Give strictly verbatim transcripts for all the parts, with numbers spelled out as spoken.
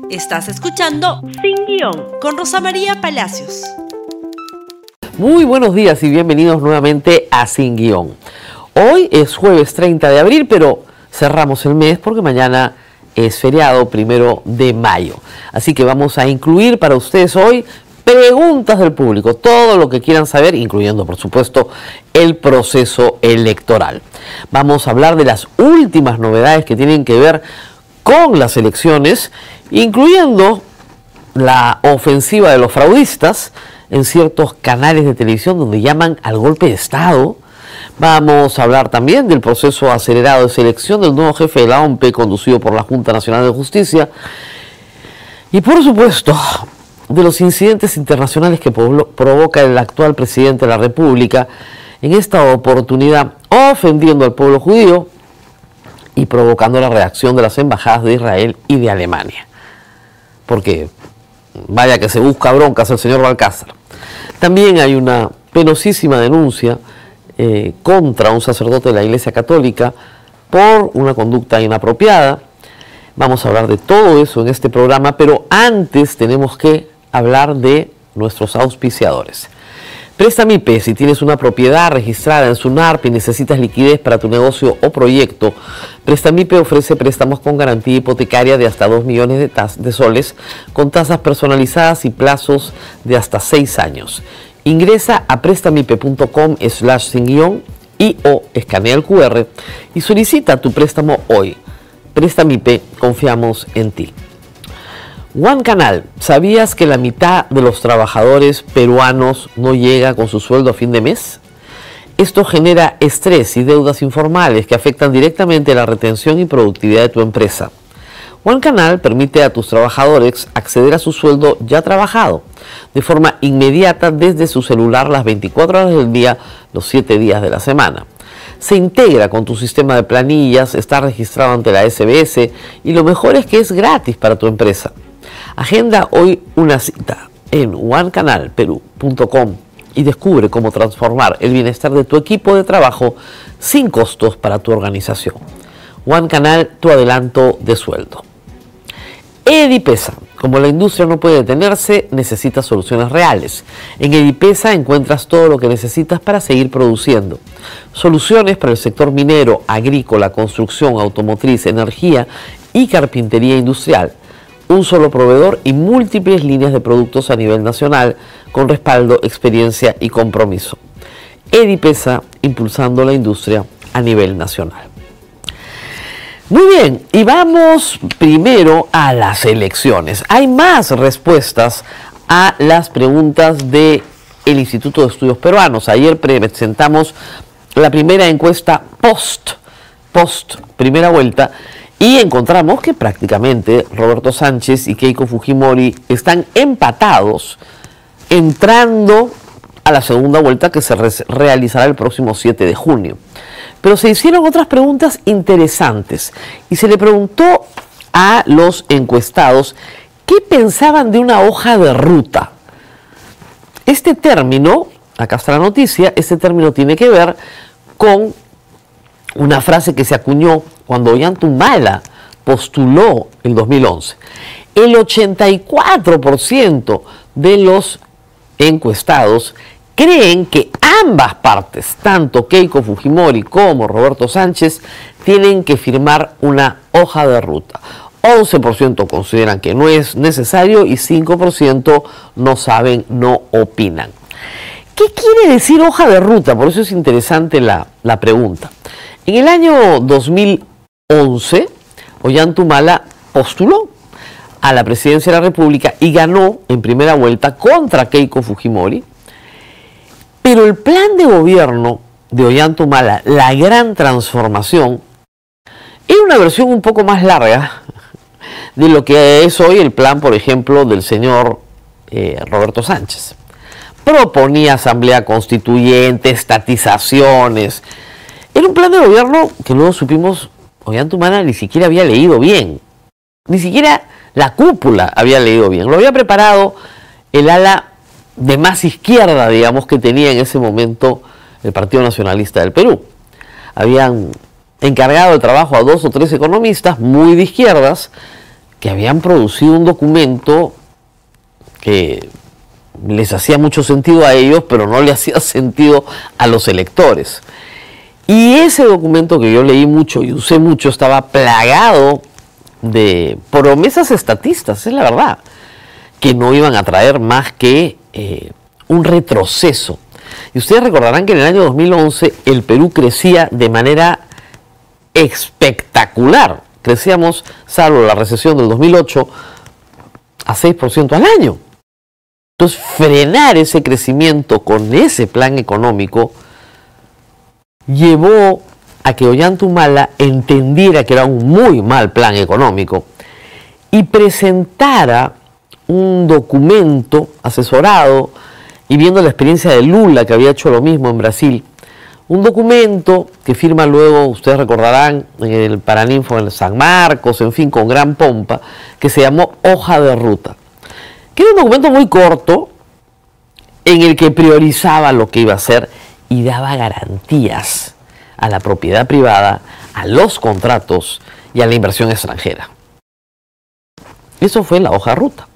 Estás escuchando Sin Guión con Rosa María Palacios. Muy buenos días y bienvenidos nuevamente a Sin Guión. Hoy es jueves treinta de abril, pero cerramos el mes porque mañana es feriado primero de mayo. Así que vamos a incluir para ustedes hoy preguntas del público, todo lo que quieran saber, incluyendo por supuesto el proceso electoral. Vamos a hablar de las últimas novedades que tienen que ver con las elecciones, incluyendo la ofensiva de los fraudistas en ciertos canales de televisión donde llaman al golpe de Estado. Vamos a hablar también del proceso acelerado de selección del nuevo jefe de la O M P conducido por la Junta Nacional de Justicia. Y por supuesto, de los incidentes internacionales que provoca el actual presidente de la República, en esta oportunidad ofendiendo al pueblo judío y provocando la reacción de las embajadas de Israel y de Alemania. Porque vaya que se busca broncas el señor Balcázar. También hay una penosísima denuncia eh, contra un sacerdote de la Iglesia Católica por una conducta inapropiada. Vamos a hablar de todo eso en este programa, pero antes tenemos que hablar de nuestros auspiciadores. Prestamipe, si tienes una propiedad registrada en SUNARP y necesitas liquidez para tu negocio o proyecto, Prestamipe ofrece préstamos con garantía hipotecaria de hasta dos millones de, de soles, con tasas personalizadas y plazos de hasta seis años. Ingresa a prestamipe.com slash sin guión y o escanea el cu erre y solicita tu préstamo hoy. Prestamipe, confiamos en ti. One Canal, ¿sabías que la mitad de los trabajadores peruanos no llega con su sueldo a fin de mes? Esto genera estrés y deudas informales que afectan directamente la retención y productividad de tu empresa. One Canal permite a tus trabajadores acceder a su sueldo ya trabajado de forma inmediata desde su celular las veinticuatro horas del día, los siete días de la semana. Se integra con tu sistema de planillas, está registrado ante la ese be ese y lo mejor es que es gratis para tu empresa. Agenda hoy una cita en one canal peru punto com y descubre cómo transformar el bienestar de tu equipo de trabajo sin costos para tu organización. One Canal, tu adelanto de sueldo. Edipesa, como la industria no puede detenerse, necesita soluciones reales. En Edipesa encuentras todo lo que necesitas para seguir produciendo. Soluciones para el sector minero, agrícola, construcción, automotriz, energía y carpintería industrial. Un solo proveedor y múltiples líneas de productos a nivel nacional con respaldo, experiencia y compromiso. Edipesa, impulsando la industria a nivel nacional. Muy bien, y vamos primero a las elecciones. Hay más respuestas a las preguntas del Instituto de Estudios Peruanos. Ayer presentamos la primera encuesta post, post primera vuelta, y encontramos que prácticamente Roberto Sánchez y Keiko Fujimori están empatados entrando a la segunda vuelta que se re realizará el próximo siete de junio. Pero se hicieron otras preguntas interesantes y se le preguntó a los encuestados qué pensaban de una hoja de ruta. Este término, acá está la noticia, este término tiene que ver con una frase que se acuñó cuando Ollanta postuló el dos mil once. El ochenta y cuatro por ciento de los encuestados creen que ambas partes, tanto Keiko Fujimori como Roberto Sánchez, tienen que firmar una hoja de ruta. once por ciento consideran que no es necesario y cinco por ciento no saben, no opinan. ¿Qué quiere decir hoja de ruta? Por eso es interesante la, la pregunta. En el año dos mil once, Ollanta Humala postuló a la presidencia de la República y ganó en primera vuelta contra Keiko Fujimori. Pero el plan de gobierno de Ollanta Humala, la gran transformación, era una versión un poco más larga de lo que es hoy el plan, por ejemplo, del señor eh, Roberto Sánchez. Proponía asamblea constituyente, estatizaciones. Era un plan de gobierno que luego supimos, Ollanta Humala ni siquiera había leído bien. Ni siquiera la cúpula había leído bien. Lo había preparado el ala de más izquierda, digamos, que tenía en ese momento el Partido Nacionalista del Perú. Habían encargado el trabajo a dos o tres economistas muy de izquierdas que habían producido un documento que les hacía mucho sentido a ellos, pero no le hacía sentido a los electores. Y ese documento que yo leí mucho y usé mucho estaba plagado de promesas estatistas, es la verdad, que no iban a traer más que eh, un retroceso. Y ustedes recordarán que en el año dos mil once el Perú crecía de manera espectacular. Crecíamos, salvo la recesión del dos mil ocho, a seis por ciento al año. Entonces, frenar ese crecimiento con ese plan económico llevó a que Ollanta entendiera que era un muy mal plan económico y presentara un documento asesorado y viendo la experiencia de Lula, que había hecho lo mismo en Brasil, un documento que firma luego, ustedes recordarán, en el Paraninfo en San Marcos, en fin, con gran pompa, que se llamó Hoja de Ruta, que era un documento muy corto en el que priorizaba lo que iba a hacer y daba garantías a la propiedad privada, a los contratos y a la inversión extranjera. Eso fue la hoja de ruta.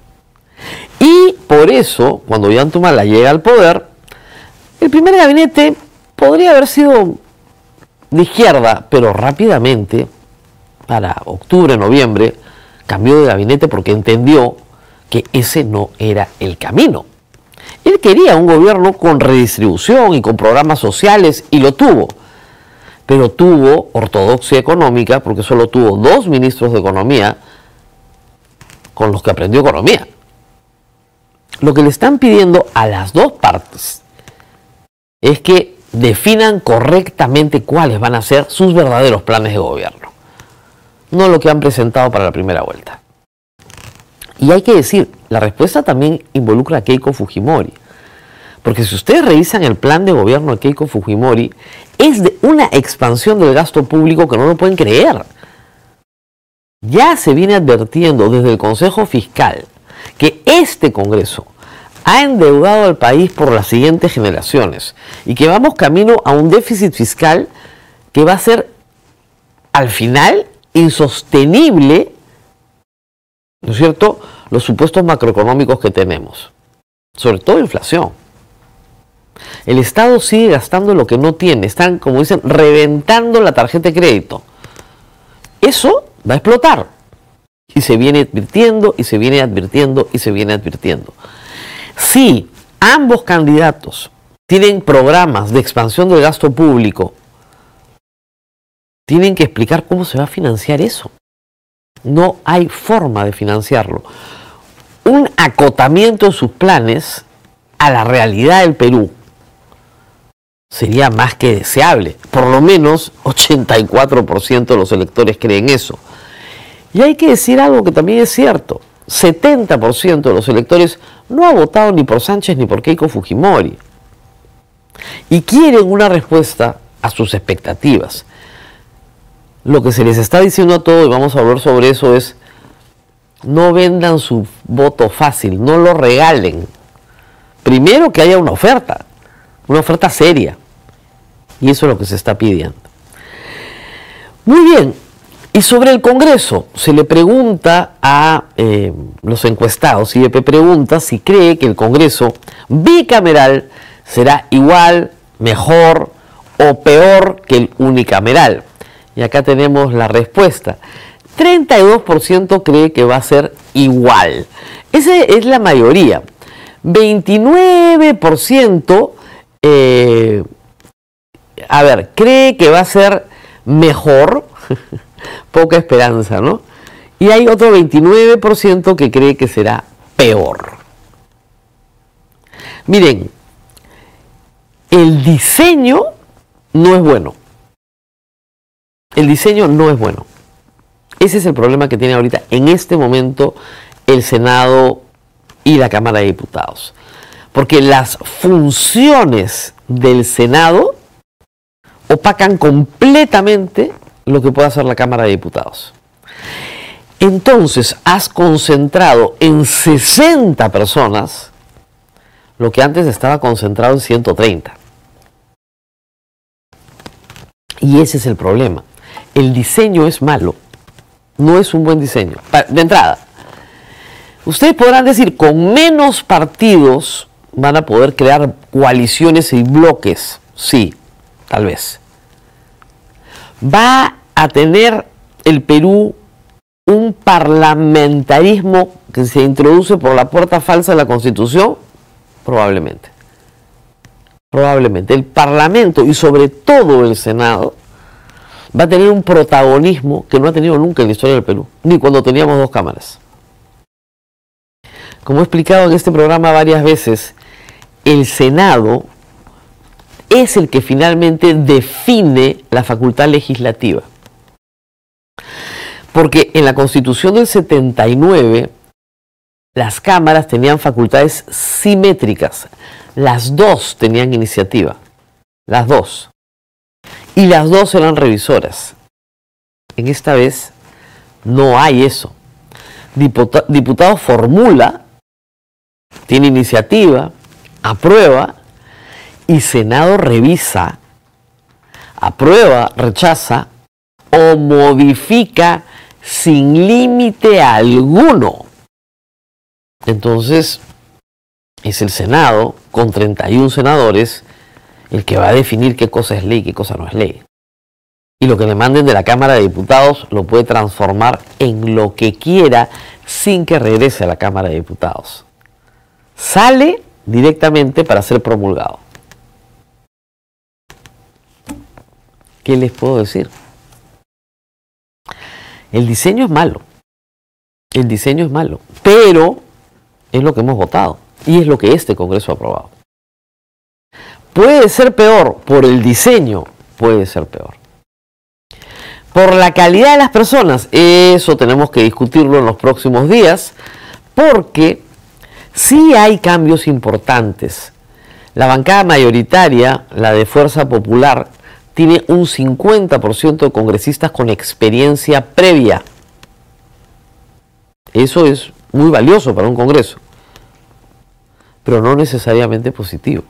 Y por eso, cuando Ollanta Humala llega al poder, el primer gabinete podría haber sido de izquierda, pero rápidamente, para octubre, noviembre, cambió de gabinete porque entendió que ese no era el camino. Él quería un gobierno con redistribución y con programas sociales, y lo tuvo. Pero tuvo ortodoxia económica porque solo tuvo dos ministros de economía con los que aprendió economía. Lo que le están pidiendo a las dos partes es que definan correctamente cuáles van a ser sus verdaderos planes de gobierno, no lo que han presentado para la primera vuelta. Y hay que decir, la respuesta también involucra a Keiko Fujimori, porque si ustedes revisan el plan de gobierno de Keiko Fujimori, es de una expansión del gasto público que no lo pueden creer. Ya se viene advirtiendo desde el Consejo Fiscal que este Congreso ha endeudado al país por las siguientes generaciones y que vamos camino a un déficit fiscal que va a ser al final insostenible, ¿no es cierto?, los supuestos macroeconómicos que tenemos, sobre todo inflación. El Estado sigue gastando lo que no tiene, están, como dicen, reventando la tarjeta de crédito. Eso va a explotar. Y se viene advirtiendo, y se viene advirtiendo, y se viene advirtiendo. Si ambos candidatos tienen programas de expansión del gasto público, tienen que explicar cómo se va a financiar eso. No hay forma de financiarlo. Un acotamiento de sus planes a la realidad del Perú sería más que deseable. Por lo menos ochenta y cuatro por ciento de los electores creen eso. Y hay que decir algo que también es cierto. setenta por ciento de los electores no ha votado ni por Sánchez ni por Keiko Fujimori. Y quieren una respuesta a sus expectativas. Lo que se les está diciendo a todos, y vamos a hablar sobre eso, es no vendan su voto fácil, no lo regalen. Primero que haya una oferta, una oferta seria. Y eso es lo que se está pidiendo. Muy bien. Y sobre el Congreso, se le pregunta a eh, los encuestados, I E P pregunta si cree que el Congreso bicameral será igual, mejor o peor que el unicameral. Y acá tenemos la respuesta. treinta y dos por ciento cree que va a ser igual. Esa es la mayoría. veintinueve por ciento eh, a ver, cree que va a ser mejor. Poca esperanza, ¿no? Y hay otro veintinueve por ciento que cree que será peor. Miren, el diseño no es bueno. El diseño no es bueno. Ese es el problema que tiene ahorita, en este momento, el Senado y la Cámara de Diputados. Porque las funciones del Senado opacan completamente lo que puede hacer la Cámara de Diputados. Entonces, has concentrado en sesenta personas lo que antes estaba concentrado en ciento treinta. Y ese es el problema. El diseño es malo. No es un buen diseño. De entrada, ustedes podrán decir, con menos partidos van a poder crear coaliciones y bloques. Sí, tal vez. ¿Va a tener el Perú un parlamentarismo que se introduce por la puerta falsa de la Constitución? Probablemente. Probablemente. El Parlamento y sobre todo el Senado va a tener un protagonismo que no ha tenido nunca en la historia del Perú, ni cuando teníamos dos cámaras. Como he explicado en este programa varias veces, el Senado es el que finalmente define la facultad legislativa. Porque en la Constitución del setenta y nueve, las cámaras tenían facultades simétricas. Las dos tenían iniciativa. Las dos. Y las dos eran revisoras. En esta vez no hay eso. Diputado, diputado formula, tiene iniciativa, aprueba, y Senado revisa, aprueba, rechaza o modifica sin límite alguno. Entonces, es el Senado, con treinta y uno senadores, el que va a definir qué cosa es ley y qué cosa no es ley. Y lo que le manden de la Cámara de Diputados lo puede transformar en lo que quiera sin que regrese a la Cámara de Diputados. Sale directamente para ser promulgado. ¿Qué les puedo decir? El diseño es malo. El diseño es malo. Pero es lo que hemos votado. Y es lo que este Congreso ha aprobado. Puede ser peor por el diseño. Puede ser peor. Por la calidad de las personas. Eso tenemos que discutirlo en los próximos días. Porque sí hay cambios importantes. La bancada mayoritaria, la de Fuerza Popular, tiene un cincuenta por ciento de congresistas con experiencia previa. Eso es muy valioso para un Congreso, pero no necesariamente positivo.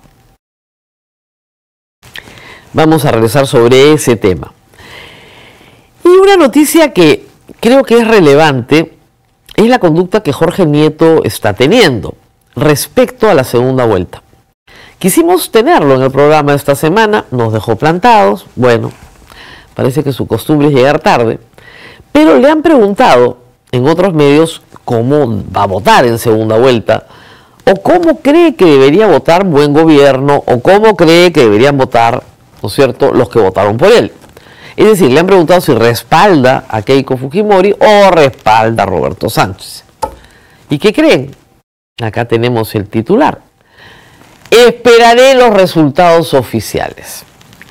Vamos a regresar sobre ese tema. Y una noticia que creo que es relevante es la conducta que Jorge Nieto está teniendo respecto a la segunda vuelta. Quisimos tenerlo en el programa esta semana, nos dejó plantados, bueno, parece que su costumbre es llegar tarde, pero le han preguntado en otros medios cómo va a votar en segunda vuelta, o cómo cree que debería votar Buen Gobierno, o cómo cree que deberían votar, ¿no es cierto?, los que votaron por él. Es decir, le han preguntado si respalda a Keiko Fujimori o respalda a Roberto Sánchez. ¿Y qué creen? Acá tenemos el titular. Esperaré los resultados oficiales.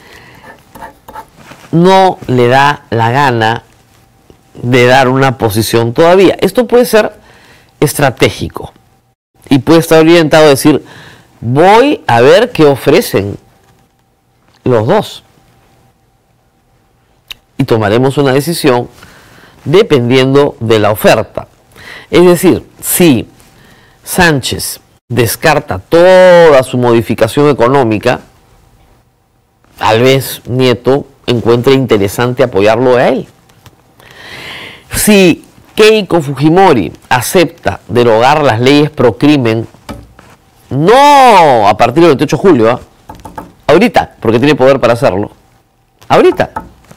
No le da la gana de dar una posición todavía. Esto puede ser estratégico y puede estar orientado a decir, voy a ver qué ofrecen los dos. Y tomaremos una decisión dependiendo de la oferta. Es decir, si Sánchez descarta toda su modificación económica, tal vez Nieto encuentre interesante apoyarlo a él. Si Keiko Fujimori acepta derogar las leyes pro crimen, no a partir del veintiocho de julio, ¿eh? ahorita, porque tiene poder para hacerlo, ahorita,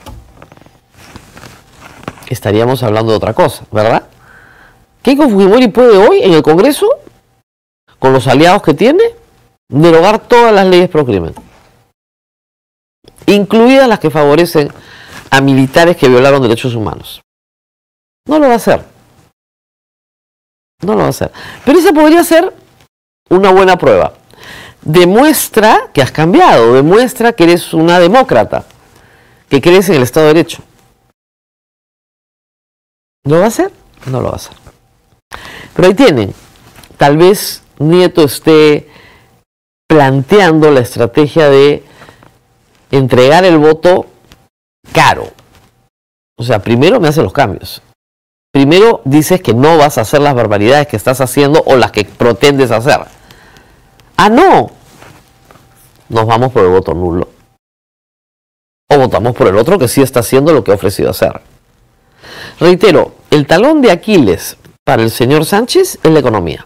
estaríamos hablando de otra cosa, ¿verdad? Keiko Fujimori puede hoy en el Congreso, con los aliados que tiene, derogar todas las leyes pro crimen, incluidas las que favorecen a militares que violaron derechos humanos. No lo va a hacer. No lo va a hacer. Pero esa podría ser una buena prueba. Demuestra que has cambiado, demuestra que eres una demócrata, que crees en el Estado de Derecho. ¿Lo va a hacer? No lo va a hacer. Pero ahí tienen. Tal vez Nieto esté planteando la estrategia de entregar el voto caro. O sea, primero me hace los cambios. Primero dices que no vas a hacer las barbaridades que estás haciendo o las que pretendes hacer. Ah, no. Nos vamos por el voto nulo. O votamos por el otro que sí está haciendo lo que ha ofrecido hacer. Reitero, el talón de Aquiles para el señor Sánchez es la economía.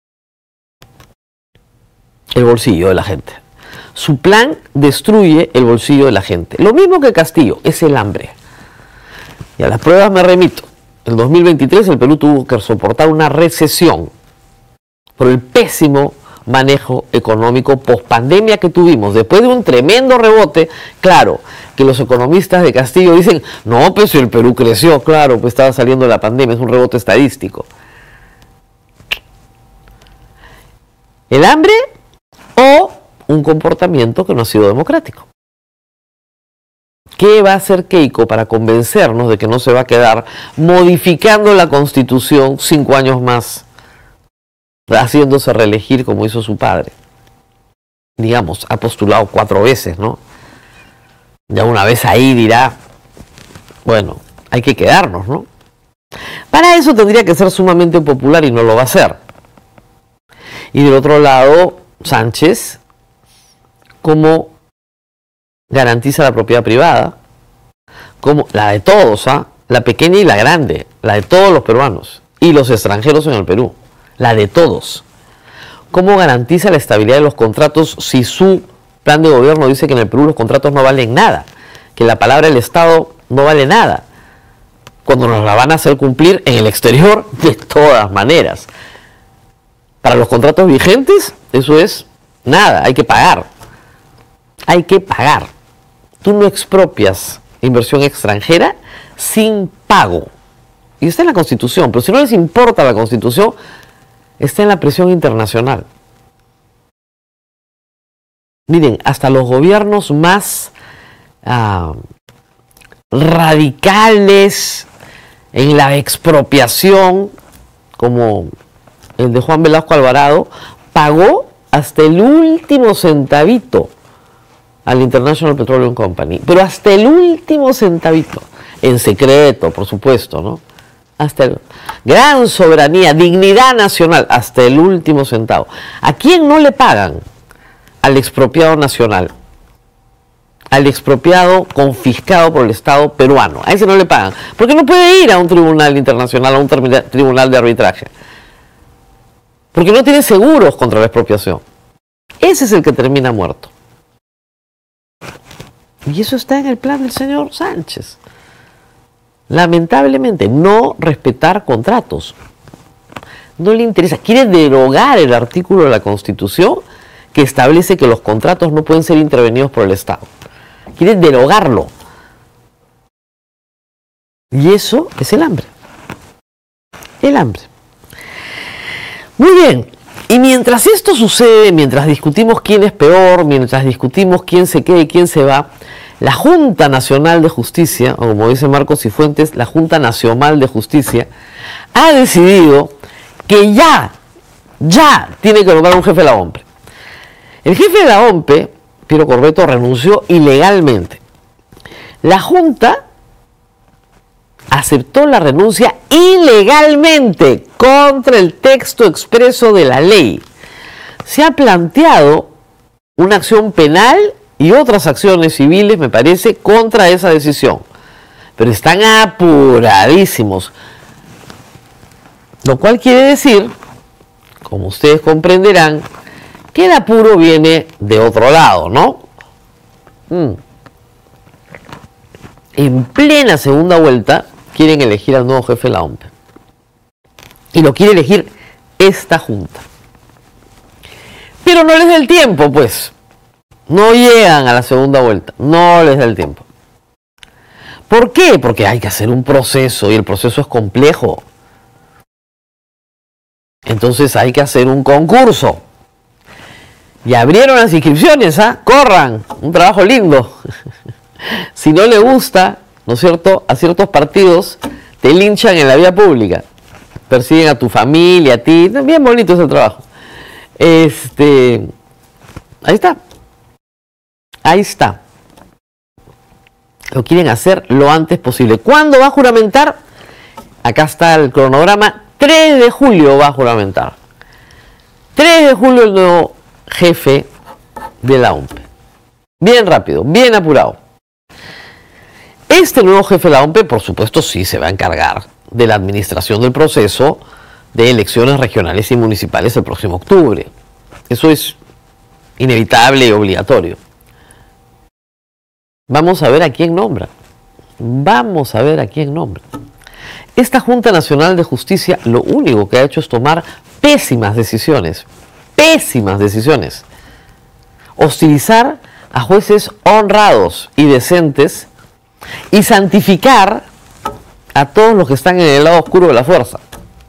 El bolsillo de la gente. Su plan destruye el bolsillo de la gente. Lo mismo que Castillo, es el hambre. Y a las pruebas me remito. En dos mil veintitrés el Perú tuvo que soportar una recesión por el pésimo manejo económico post-pandemia que tuvimos. Después de un tremendo rebote, claro, que los economistas de Castillo dicen, no, pues el Perú creció, claro, pues estaba saliendo de la pandemia, es un rebote estadístico. El hambre o un comportamiento que no ha sido democrático. ¿Qué va a hacer Keiko para convencernos de que no se va a quedar modificando la Constitución cinco años más, haciéndose reelegir como hizo su padre? Digamos, ha postulado cuatro veces, ¿no? Ya una vez ahí dirá, bueno, hay que quedarnos, ¿no? Para eso tendría que ser sumamente popular y no lo va a hacer. Y del otro lado, Sánchez, ¿cómo garantiza la propiedad privada? Como la de todos, ¿ah? La pequeña y la grande, la de todos los peruanos y los extranjeros en el Perú, la de todos. ¿Cómo garantiza la estabilidad de los contratos si su plan de gobierno dice que en el Perú los contratos no valen nada, que la palabra del Estado no vale nada, cuando nos la van a hacer cumplir en el exterior de todas maneras? Para los contratos vigentes, eso es nada, hay que pagar. Hay que pagar. Tú no expropias inversión extranjera sin pago. Y está en la Constitución, pero si no les importa la Constitución, está en la presión internacional. Miren, hasta los gobiernos más uh, radicales en la expropiación, como el de Juan Velasco Alvarado, pagó hasta el último centavito al International Petroleum Company, pero hasta el último centavito, en secreto, por supuesto, ¿no? Hasta el gran soberanía, dignidad nacional, hasta el último centavo. ¿A quién no le pagan? Al expropiado nacional, al expropiado confiscado por el Estado peruano. A ese no le pagan, porque no puede ir a un tribunal internacional, a un tribunal de arbitraje, porque no tiene seguros contra la expropiación. Ese es el que termina muerto. Y eso está en el plan del señor Sánchez. Lamentablemente, no respetar contratos. No le interesa. Quiere derogar el artículo de la Constitución que establece que los contratos no pueden ser intervenidos por el Estado. Quiere derogarlo. Y eso es el hambre. El hambre. Muy bien. Y mientras esto sucede, mientras discutimos quién es peor, mientras discutimos quién se queda y quién se va, la Junta Nacional de Justicia, o como dice Marcos Cifuentes, la Junta Nacional de Justicia, ha decidido que ya, ya tiene que nombrar un jefe de la OMPE. El jefe de la OMPE, Piero Corbeto, renunció ilegalmente. La Junta aceptó la renuncia ilegalmente contra el texto expreso de la ley. Se ha planteado una acción penal y otras acciones civiles, me parece, contra esa decisión. Pero están apuradísimos. Lo cual quiere decir, como ustedes comprenderán, que el apuro viene de otro lado, ¿no? Mm. En plena segunda vuelta quieren elegir al nuevo jefe de la OMPE. Y lo quiere elegir esta Junta. Pero no les da el tiempo, pues. No llegan a la segunda vuelta. No les da el tiempo. ¿Por qué? Porque hay que hacer un proceso y el proceso es complejo. Entonces hay que hacer un concurso. Y abrieron las inscripciones, ¿ah? ¡Corran! Un trabajo lindo. Si no le gusta, ¿no es cierto?, a ciertos partidos, te linchan en la vía pública. Persiguen a tu familia, a ti. Bien bonito ese trabajo. Este, ahí está. Ahí está. Lo quieren hacer lo antes posible. ¿Cuándo va a juramentar? Acá está el cronograma. tres de julio va a juramentar. tres de julio el nuevo jefe de la OMPE. Bien rápido, bien apurado. Este nuevo jefe de la O M P E, por supuesto, sí se va a encargar de la administración del proceso de elecciones regionales y municipales el próximo octubre. Eso es inevitable y obligatorio. Vamos a ver a quién nombra. Vamos a ver a quién nombra. Esta Junta Nacional de Justicia lo único que ha hecho es tomar pésimas decisiones. Pésimas decisiones. Hostilizar a jueces honrados y decentes y santificar a todos los que están en el lado oscuro de la fuerza.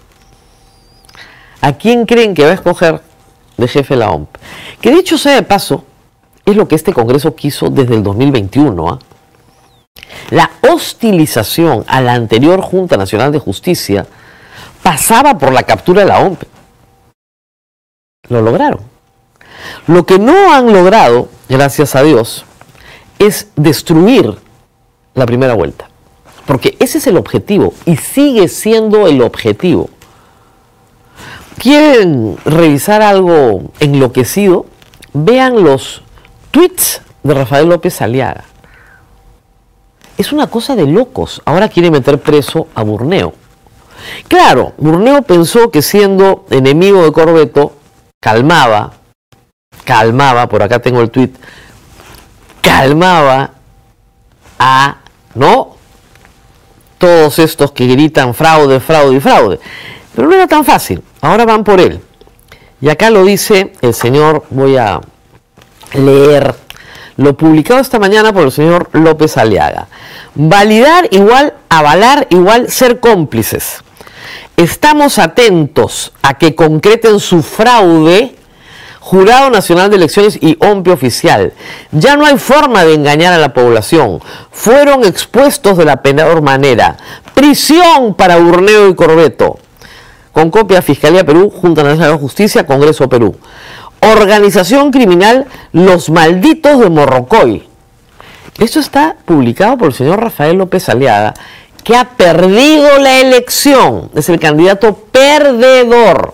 ¿A quién creen que va a escoger de jefe de la O M P E? Que dicho sea de paso, es lo que este Congreso quiso desde el dos mil veintiuno. ¿eh? La hostilización a la anterior Junta Nacional de Justicia pasaba por la captura de la O M P E. Lo lograron. Lo que no han logrado, gracias a Dios, es destruir la primera vuelta. Porque ese es el objetivo y sigue siendo el objetivo. ¿Quieren revisar algo enloquecido? Vean los tweets de Rafael López Aliaga. Es una cosa de locos. Ahora quiere meter preso a Burneo. Claro, Burneo pensó que siendo enemigo de Corbeto, calmaba, calmaba, por acá tengo el tweet, calmaba a, ¿no? Todos estos que gritan fraude, fraude y fraude. Pero no era tan fácil. Ahora van por él. Y acá lo dice el señor, voy a leer lo publicado esta mañana por el señor López Aliaga. Validar igual, avalar igual, ser cómplices. Estamos atentos a que concreten su fraude, Jurado Nacional de Elecciones y O M P E oficial. Ya no hay forma de engañar a la población. Fueron expuestos de la peor manera. Prisión para Burneo y Corbeto. Con copia Fiscalía Perú, Junta Nacional de Justicia, Congreso Perú. Organización criminal Los Malditos de Morrocoy. Esto está publicado por el señor Rafael López Aliaga, que ha perdido la elección. Es el candidato perdedor.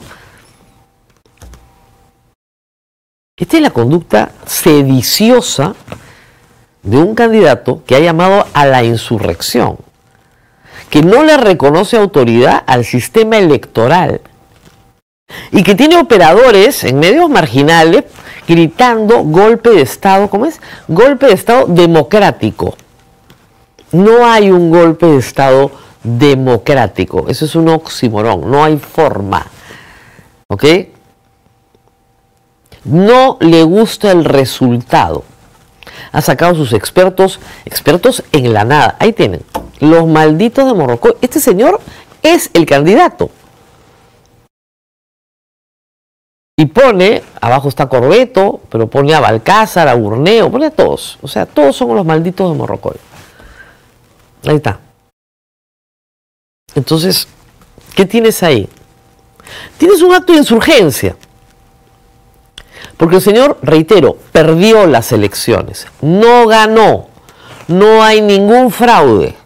Esta es la conducta sediciosa de un candidato que ha llamado a la insurrección, que no le reconoce autoridad al sistema electoral y que tiene operadores en medios marginales gritando golpe de Estado. ¿Cómo es? Golpe de Estado democrático. No hay un golpe de Estado democrático. Eso es un oxímoron. No hay forma. ¿Ok? No le gusta el resultado. Ha sacado sus expertos, expertos en la nada. Ahí tienen. Los Malditos de Morrocoy. Este señor es el candidato. Y pone, abajo está Corbeto, pero pone a Balcázar, a Burneo, pone a todos. O sea, todos son los Malditos de Morrocoy. Ahí está. Entonces, ¿qué tienes ahí? Tienes un acto de insurgencia. Porque el señor, reitero, perdió las elecciones. No ganó. No hay ningún fraude.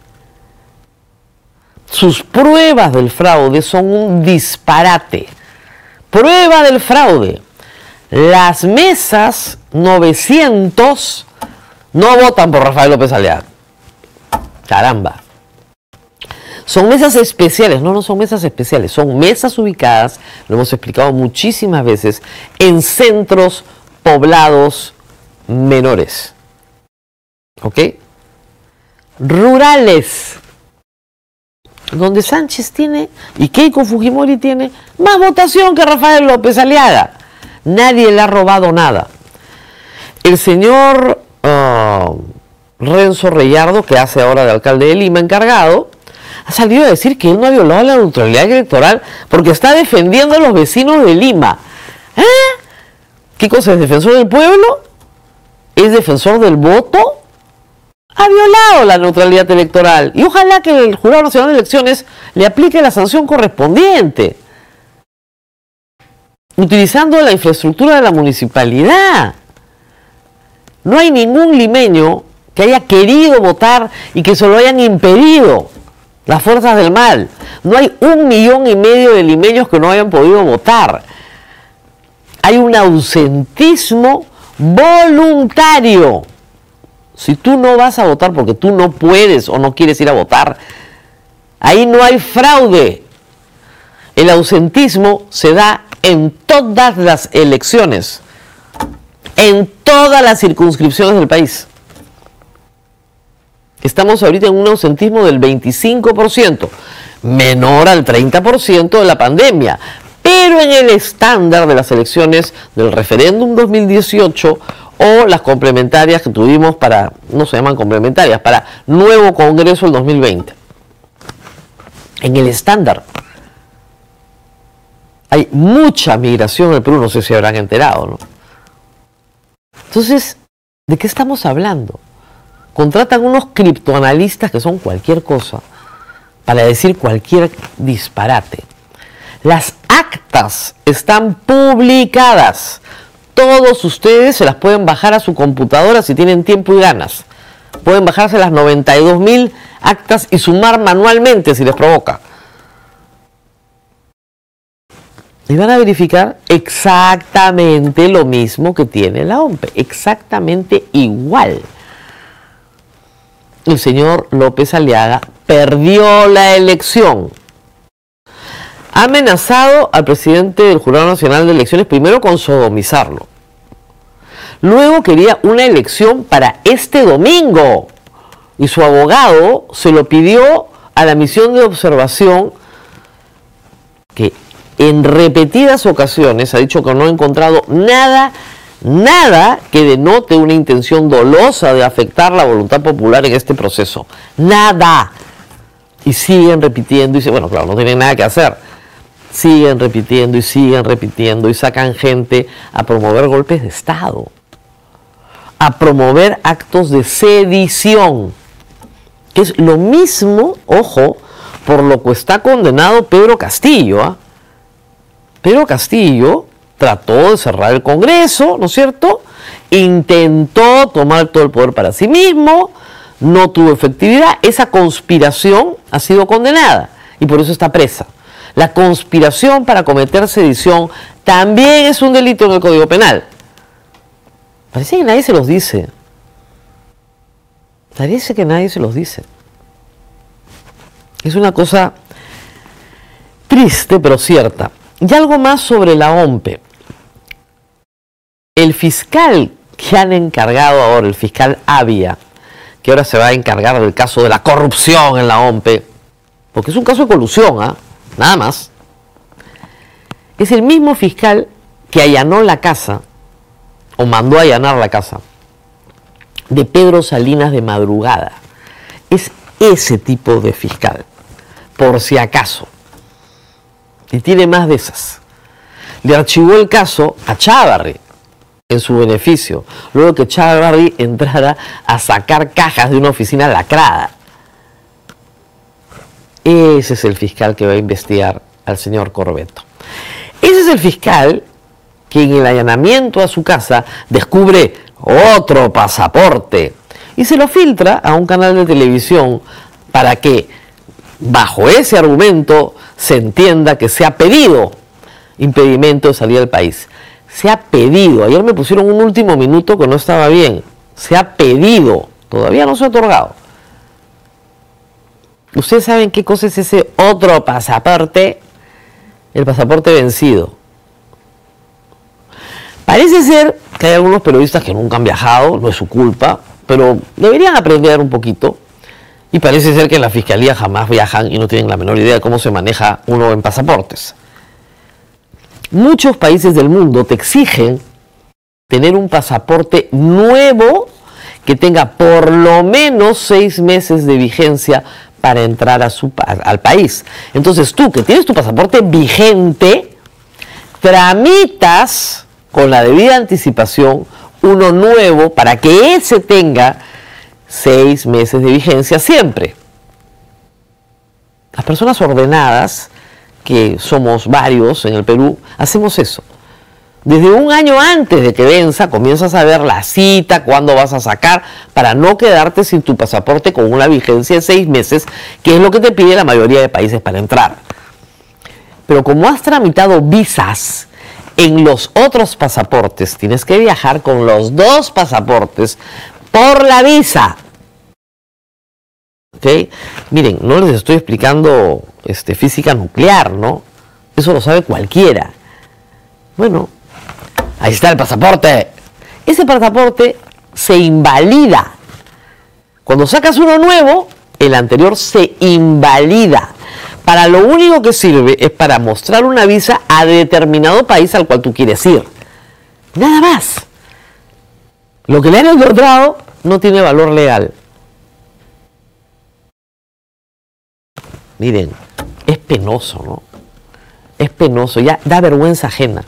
Sus pruebas del fraude son un disparate. Prueba del fraude. Las mesas novecientos no votan por Rafael López Aliaga. Caramba. Son mesas especiales. No, no son mesas especiales. Son mesas ubicadas, lo hemos explicado muchísimas veces, en centros poblados menores. ¿Ok? Rurales. Donde Sánchez tiene y Keiko Fujimori tiene más votación que Rafael López Aliaga. Nadie le ha robado nada. El señor uh, Renzo Reyardo, que hace ahora de alcalde de Lima, encargado, ha salido a decir que él no ha violado la neutralidad electoral porque está defendiendo a los vecinos de Lima. ¿Eh? ¿Qué cosa es? ¿Defensor del pueblo? ¿Es defensor del voto? Ha violado la neutralidad electoral y ojalá que el Jurado Nacional de Elecciones le aplique la sanción correspondiente, utilizando la infraestructura de la municipalidad. No hay ningún limeño que haya querido votar y que se lo hayan impedido las fuerzas del mal. No hay un millón y medio de limeños que no hayan podido votar. Hay un ausentismo voluntario. Si tú no vas a votar porque tú no puedes o no quieres ir a votar, ahí no hay fraude. El ausentismo se da en todas las elecciones, en todas las circunscripciones del país. Estamos ahorita en un ausentismo del veinticinco por ciento, menor al treinta por ciento de la pandemia. Pero en el estándar de las elecciones del referéndum dos mil dieciocho o las complementarias que tuvimos para, no se llaman complementarias, para nuevo Congreso el dos mil veinte. En el estándar hay mucha migración en el Perú, no sé si habrán enterado, ¿no? Entonces, ¿de qué estamos hablando? Contratan unos criptoanalistas que son cualquier cosa para decir cualquier disparate. Las actas están publicadas. Todos ustedes se las pueden bajar a su computadora si tienen tiempo y ganas. Pueden bajarse las noventa y dos mil actas y sumar manualmente si les provoca. Y van a verificar exactamente lo mismo que tiene la O M P E. Exactamente igual. El señor López Aliaga perdió la elección. Ha amenazado al presidente del Jurado Nacional de Elecciones primero con sodomizarlo. Luego quería una elección para este domingo. Y su abogado se lo pidió a la misión de observación que en repetidas ocasiones ha dicho que no ha encontrado nada, nada que denote una intención dolosa de afectar la voluntad popular en este proceso. Nada. Y siguen repitiendo y dicen, bueno, claro, no tienen nada que hacer. Siguen repitiendo y siguen repitiendo y sacan gente a promover golpes de Estado, a promover actos de sedición, que es lo mismo, ojo, por lo que está condenado Pedro Castillo. ¿eh? Pedro Castillo trató de cerrar el Congreso, ¿no es cierto? Intentó tomar todo el poder para sí mismo, no tuvo efectividad. Esa conspiración ha sido condenada y por eso está presa. La conspiración para cometer sedición también es un delito en el Código Penal. Parece que nadie se los dice. Parece que nadie se los dice. Es una cosa triste, pero cierta. Y algo más sobre la O M P E. El fiscal que han encargado ahora, el fiscal Avia, que ahora se va a encargar del caso de la corrupción en la O M P E, porque es un caso de colusión, ¿ah? ¿eh? Nada más. Es el mismo fiscal que allanó la casa, o mandó a allanar la casa, de Pedro Salinas de madrugada. Es ese tipo de fiscal, por si acaso. Y tiene más de esas. Le archivó el caso a Chávarri en su beneficio, luego que Chávarri entrara a sacar cajas de una oficina lacrada. Ese es el fiscal que va a investigar al señor Corbeto. Ese es el fiscal que en el allanamiento a su casa descubre otro pasaporte y se lo filtra a un canal de televisión para que, bajo ese argumento, se entienda que se ha pedido impedimento de salir del país. Se ha pedido. Ayer me pusieron un último minuto que no estaba bien. Se ha pedido. Todavía no se ha otorgado. ¿Ustedes saben qué cosa es ese otro pasaporte? El pasaporte vencido. Parece ser que hay algunos periodistas que nunca han viajado, no es su culpa, pero deberían aprender un poquito. Y parece ser que en la fiscalía jamás viajan y no tienen la menor idea de cómo se maneja uno en pasaportes. Muchos países del mundo te exigen tener un pasaporte nuevo que tenga por lo menos seis meses de vigencia para entrar a su, al país. Entonces tú, que tienes tu pasaporte vigente, tramitas con la debida anticipación uno nuevo para que ese tenga seis meses de vigencia siempre. Las personas ordenadas, que somos varios en el Perú, hacemos eso. Desde un año antes de que venza, comienzas a ver la cita, cuándo vas a sacar, para no quedarte sin tu pasaporte con una vigencia de seis meses, que es lo que te pide la mayoría de países para entrar. Pero como has tramitado visas en los otros pasaportes, tienes que viajar con los dos pasaportes por la visa. ¿Okay? Miren, no les estoy explicando este, física nuclear, ¿no? Eso lo sabe cualquiera. Bueno, ahí está el pasaporte. Ese pasaporte se invalida. Cuando sacas uno nuevo, el anterior se invalida. Para lo único que sirve es para mostrar una visa a determinado país al cual tú quieres ir. Nada más. Lo que le han encontrado no tiene valor legal. Miren, es penoso, ¿no? Es penoso, ya da vergüenza ajena.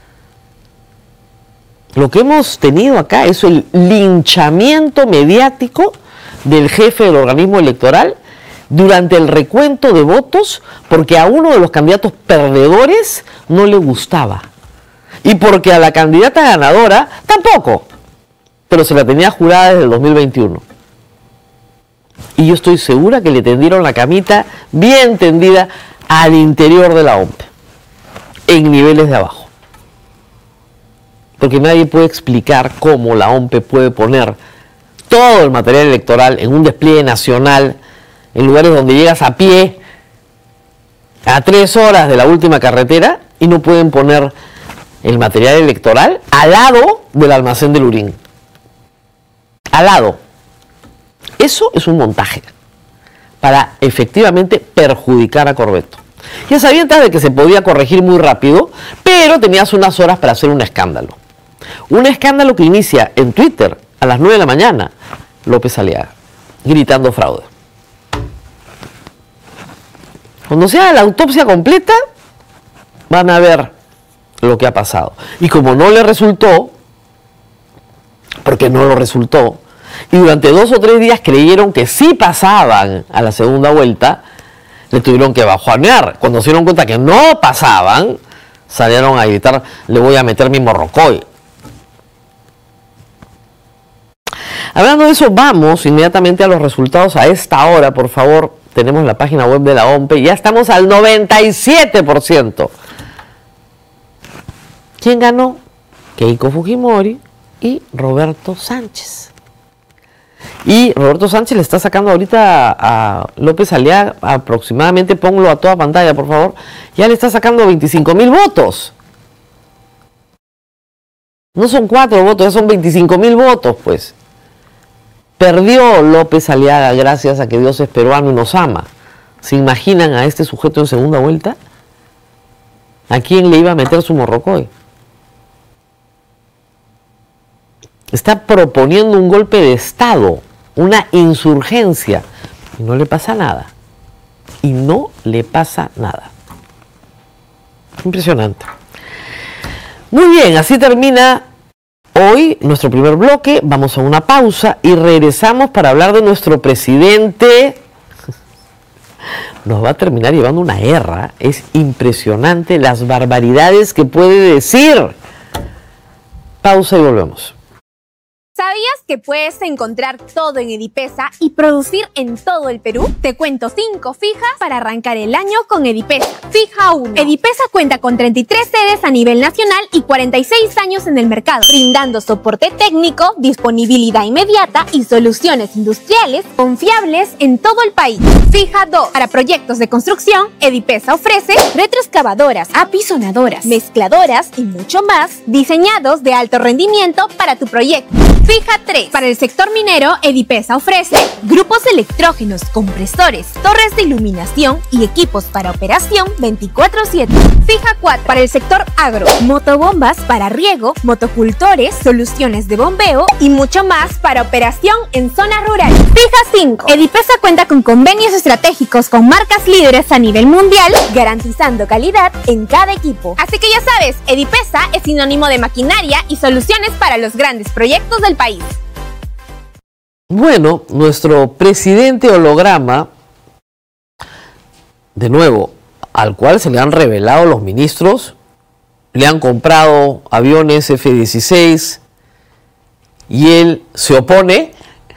Lo que hemos tenido acá es el linchamiento mediático del jefe del organismo electoral durante el recuento de votos porque a uno de los candidatos perdedores no le gustaba. Y porque a la candidata ganadora tampoco, pero se la tenía jurada desde el dos mil veintiuno. Y yo estoy segura que le tendieron la camita bien tendida al interior de la O M P E, en niveles de abajo. Porque nadie puede explicar cómo la O M P E puede poner todo el material electoral en un despliegue nacional, en lugares donde llegas a pie, a tres horas de la última carretera, y no pueden poner el material electoral al lado del almacén del Lurín. Al lado. Eso es un montaje para efectivamente perjudicar a Corbeto. Ya sabían de que se podía corregir muy rápido, pero tenías unas horas para hacer un escándalo. Un escándalo que inicia en Twitter a las nueve de la mañana, López Aliaga, gritando fraude. Cuando se haga la autopsia completa, van a ver lo que ha pasado. Y como no le resultó, porque no lo resultó, y durante dos o tres días creyeron que sí pasaban a la segunda vuelta, le tuvieron que bajonear. Cuando se dieron cuenta que no pasaban, salieron a gritar, le voy a meter mi morrocoy. Hablando de eso, vamos inmediatamente a los resultados a esta hora, por favor. Tenemos la página web de la O M P E, ya estamos al noventa y siete por ciento. ¿Quién ganó? Keiko Fujimori y Roberto Sánchez. Y Roberto Sánchez le está sacando ahorita a, a López Aliaga aproximadamente, póngalo a toda pantalla por favor, ya le está sacando veinticinco mil votos. No son cuatro votos, ya son veinticinco mil votos, pues. Perdió López Aliaga gracias a que Dios es peruano y nos ama. ¿Se imaginan a este sujeto en segunda vuelta? ¿A quién le iba a meter su morrocoy? Está proponiendo un golpe de Estado, una insurgencia, y no le pasa nada. Y no le pasa nada. Impresionante. Muy bien, así termina hoy nuestro primer bloque. Vamos a una pausa y regresamos para hablar de nuestro presidente. Nos va a terminar llevando una guerra. Es impresionante las barbaridades que puede decir. Pausa y volvemos. ¿Sabías que puedes encontrar todo en Edipesa y producir en todo el Perú? Te cuento cinco fijas para arrancar el año con Edipesa. Fija uno. Edipesa cuenta con treinta y tres sedes a nivel nacional y cuarenta y seis años en el mercado, brindando soporte técnico, disponibilidad inmediata y soluciones industriales confiables en todo el país. Fija dos. Para proyectos de construcción, Edipesa ofrece retroexcavadoras, apisonadoras, mezcladoras y mucho más, diseñados de alto rendimiento para tu proyecto. Fija tres. Para el sector minero, Edipesa ofrece grupos electrógenos, compresores, torres de iluminación y equipos para operación veinticuatro siete. Fija cuatro. Para el sector agro, motobombas para riego, motocultores, soluciones de bombeo y mucho más para operación en zonas rurales. Fija cinco. Edipesa cuenta con convenios estratégicos con marcas líderes a nivel mundial, garantizando calidad en cada equipo. Así que ya sabes, Edipesa es sinónimo de maquinaria y soluciones para los grandes proyectos del país. Bueno, nuestro presidente holograma, de nuevo, al cual se le han revelado los ministros, le han comprado aviones F dieciséis y él se opone.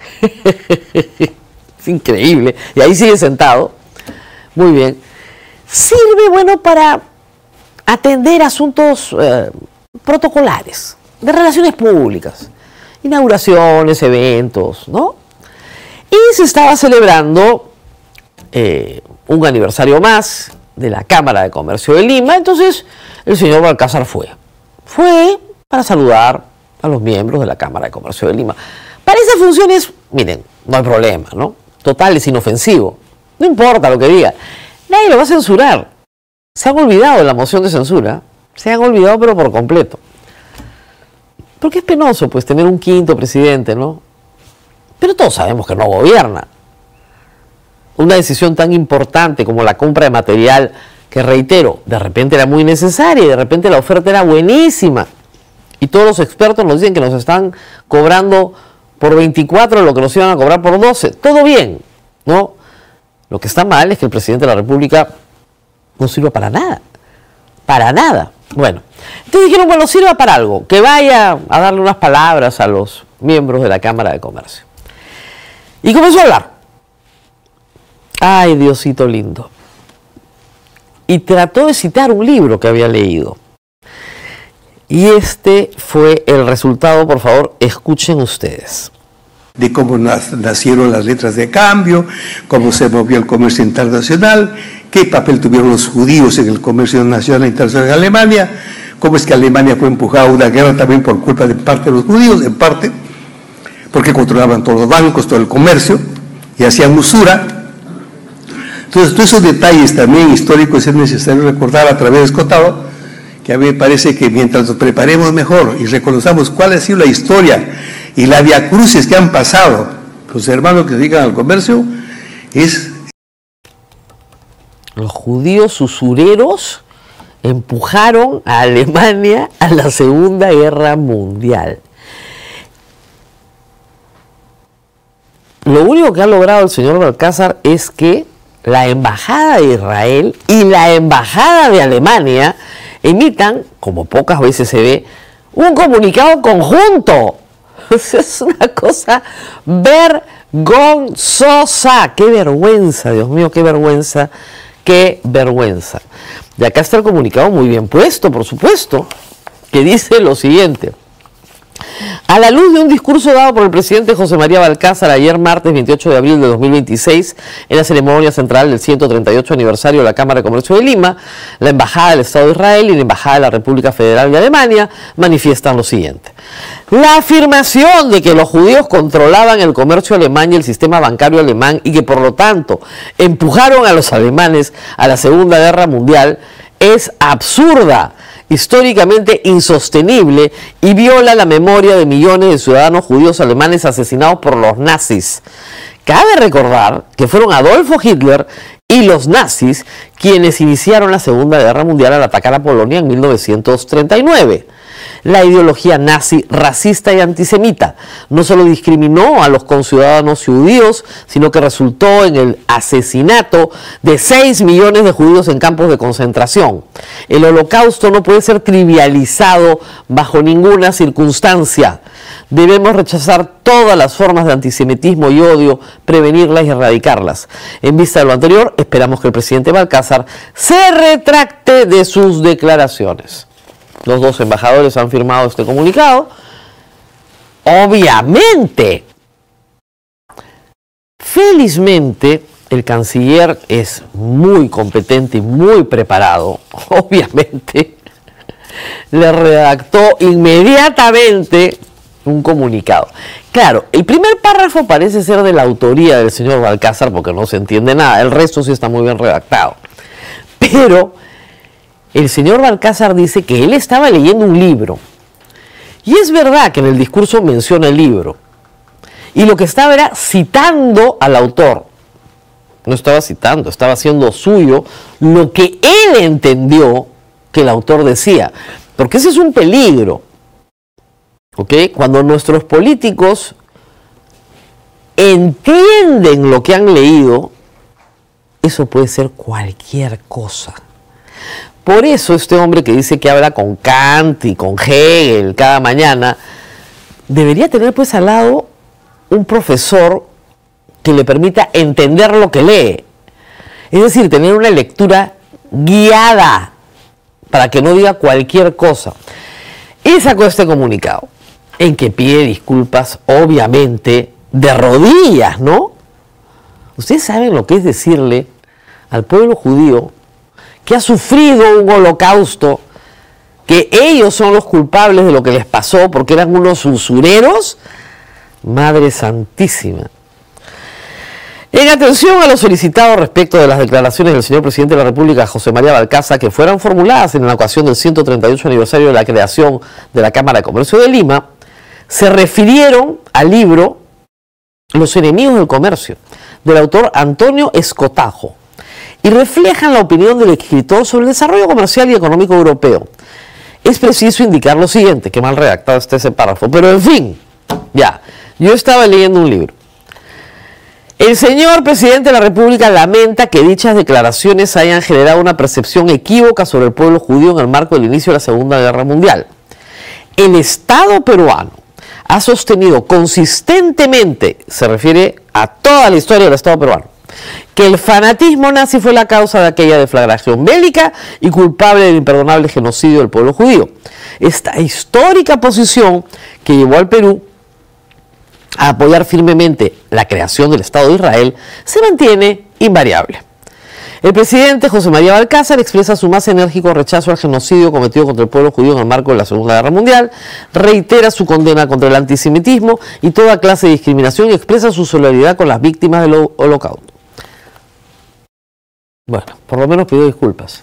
Es increíble. Y ahí sigue sentado. Muy bien. Sirve, bueno, para atender asuntos eh, protocolares, de relaciones públicas. inauguraciones, eventos, ¿no? Y se estaba celebrando eh, un aniversario más de la Cámara de Comercio de Lima, entonces el señor Balcázar fue. Fue para saludar a los miembros de la Cámara de Comercio de Lima. Para esas funciones, miren, no hay problema, ¿no? Total, es inofensivo. No importa lo que diga. Nadie lo va a censurar. Se han olvidado de la moción de censura. Se han olvidado, pero por completo. Porque es penoso, pues, tener un quinto presidente, ¿no? Pero todos sabemos que no gobierna. Una decisión tan importante como la compra de material, que reitero, de repente era muy necesaria y de repente la oferta era buenísima. Y todos los expertos nos dicen que nos están cobrando por veinticuatro lo que nos iban a cobrar por doce. Todo bien, ¿no? Lo que está mal es que el presidente de la República no sirva para nada. Para nada. Bueno, entonces dijeron, bueno, sirva para algo, que vaya a darle unas palabras a los miembros de la Cámara de Comercio. Y comenzó a hablar. Ay, Diosito lindo. Y trató de citar un libro que había leído. Y este fue el resultado, por favor, escuchen ustedes. De cómo nacieron las letras de cambio, cómo se movió el comercio internacional, qué papel tuvieron los judíos en el comercio nacional e internacional de Alemania, cómo es que Alemania fue empujada a una guerra también por culpa de parte de los judíos, en parte porque controlaban todos los bancos, todo el comercio, y hacían usura. Entonces, todos esos detalles también históricos es necesario recordar a través de Escotado, que a mí me parece que mientras nos preparemos mejor y reconozcamos cuál ha sido la historia y la viacrucis que han pasado los hermanos que se dedican al comercio, es... Los judíos usureros empujaron a Alemania a la Segunda Guerra Mundial. Lo único que ha logrado el señor Balcázar es que la Embajada de Israel y la Embajada de Alemania emitan, como pocas veces se ve, un comunicado conjunto. Es una cosa vergonzosa. ¡Qué vergüenza, Dios mío, qué vergüenza, qué vergüenza! Y acá está el comunicado muy bien puesto, por supuesto, que dice lo siguiente. A la luz de un discurso dado por el presidente José María Balcázar ayer martes veintiocho de abril de dos mil veintiséis en la ceremonia central del ciento treinta y ocho aniversario de la Cámara de Comercio de Lima, la Embajada del Estado de Israel y la Embajada de la República Federal de Alemania manifiestan lo siguiente. La afirmación de que los judíos controlaban el comercio alemán y el sistema bancario alemán y que por lo tanto empujaron a los alemanes a la Segunda Guerra Mundial es absurda, históricamente insostenible y viola la memoria de millones de ciudadanos judíos alemanes asesinados por los nazis. Cabe recordar que fueron Adolfo Hitler y los nazis quienes iniciaron la Segunda Guerra Mundial al atacar a Polonia en mil novecientos treinta y nueve. La ideología nazi, racista y antisemita no solo discriminó a los conciudadanos judíos, sino que resultó en el asesinato de seis millones de judíos en campos de concentración. El holocausto no puede ser trivializado bajo ninguna circunstancia. Debemos rechazar todas las formas de antisemitismo y odio, prevenirlas y erradicarlas. En vista de lo anterior, esperamos que el presidente Balcázar se retracte de sus declaraciones. Los dos embajadores han firmado este comunicado. Obviamente, felizmente, el canciller es muy competente y muy preparado. Obviamente, le redactó inmediatamente un comunicado. Claro, el primer párrafo parece ser de la autoría del señor Balcázar porque no se entiende nada. El resto sí está muy bien redactado. Pero el señor Balcázar dice que él estaba leyendo un libro. Y es verdad que en el discurso menciona el libro. Y lo que estaba era citando al autor. No estaba citando, estaba haciendo suyo lo que él entendió que el autor decía. Porque ese es un peligro. ¿Ok? Cuando nuestros políticos entienden lo que han leído, eso puede ser cualquier cosa. Por eso este hombre que dice que habla con Kant y con Hegel cada mañana, debería tener pues al lado un profesor que le permita entender lo que lee. Es decir, tener una lectura guiada para que no diga cualquier cosa. Y sacó este comunicado. en que pide disculpas, obviamente, de rodillas, ¿no? Ustedes saben lo que es decirle al pueblo judío que ha sufrido un holocausto, que ellos son los culpables de lo que les pasó porque eran unos usureros. Madre Santísima. En atención a lo solicitado respecto de las declaraciones del señor presidente de la República, José María Balcázar, que fueran formuladas en la ocasión del ciento treinta y ocho aniversario de la creación de la Cámara de Comercio de Lima, se refirieron al libro Los enemigos del comercio, del autor Antonio Escotajo, y reflejan la opinión del escritor sobre el desarrollo comercial y económico europeo. Es preciso indicar lo siguiente, que mal redactado está ese párrafo, pero en fin, ya, yo estaba leyendo un libro. El señor presidente de la República lamenta que dichas declaraciones hayan generado una percepción equívoca sobre el pueblo judío en el marco del inicio de la Segunda Guerra Mundial. El Estado peruano ha sostenido consistentemente, se refiere a toda la historia del Estado peruano, que el fanatismo nazi fue la causa de aquella deflagración bélica y culpable del imperdonable genocidio del pueblo judío. Esta histórica posición que llevó al Perú a apoyar firmemente la creación del Estado de Israel se mantiene invariable. El presidente José María Balcázar expresa su más enérgico rechazo al genocidio cometido contra el pueblo judío en el marco de la Segunda Guerra Mundial, reitera su condena contra el antisemitismo y toda clase de discriminación y expresa su solidaridad con las víctimas del holocausto. Bueno, por lo menos pidió disculpas.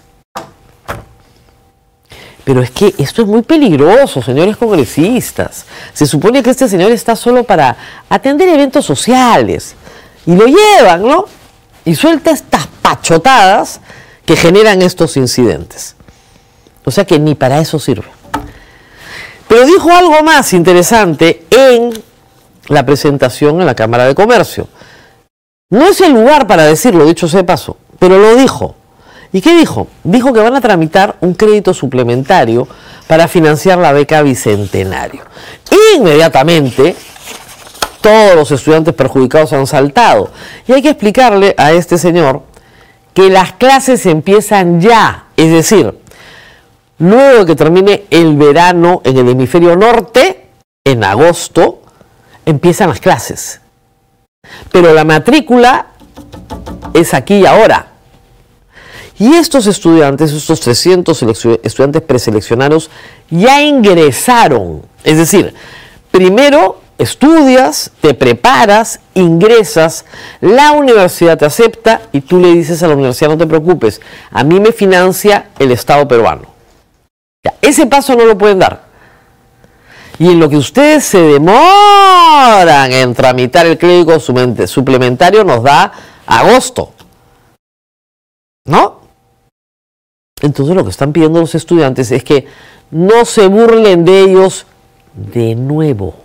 Pero es que esto es muy peligroso, señores congresistas. Se supone que este señor está solo para atender eventos sociales. Y lo llevan, ¿no? Y suelta estas pachotadas que generan estos incidentes. O sea que ni para eso sirve. Pero dijo algo más interesante en la presentación en la Cámara de Comercio. No es el lugar para decirlo, dicho sea de paso, pero lo dijo. ¿Y qué dijo? Dijo que van a tramitar un crédito suplementario para financiar la beca Bicentenario. Inmediatamente, todos los estudiantes perjudicados han saltado. Y hay que explicarle a este señor que las clases empiezan ya. Es decir, luego de que termine el verano en el hemisferio norte, en agosto, empiezan las clases. Pero la matrícula es aquí y ahora. Y estos estudiantes, estos trescientos estudiantes preseleccionados, ya ingresaron. Es decir, primero estudias, te preparas, ingresas, la universidad te acepta y tú le dices a la universidad, no te preocupes, a mí me financia el Estado peruano. Ya, ese paso no lo pueden dar. Y en lo que ustedes se demoran en tramitar el crédito suplementario nos da agosto. ¿No? Entonces lo que están pidiendo los estudiantes es que no se burlen de ellos de nuevo.